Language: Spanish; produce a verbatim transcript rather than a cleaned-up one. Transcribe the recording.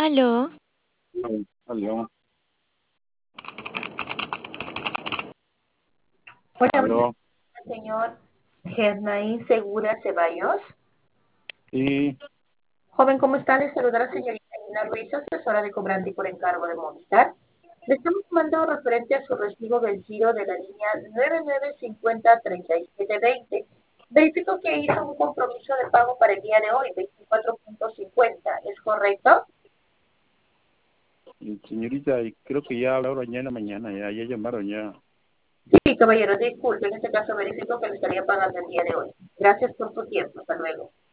Aló, Ay, aló, Hola, buenas aló, tardes, señor Gernaín Segura Ceballos. sí, Joven, ¿cómo está? Le saluda la señorita Ina Ruiz, asesora de cobrante por encargo de Movistar. Le estamos mandando referente a su recibo vencido de la línea nueve nueve cinco cero tres siete dos cero. Verifico que hizo un compromiso de pago para el día de hoy, veinticuatro punto cincuenta. ¿Es correcto? señorita, y creo que ya hablaron ya en la mañana, ya, ya llamaron ya. Sí, caballero, disculpe. En este caso verifico que le estaría pagando el día de hoy. Gracias por su tiempo. Hasta luego.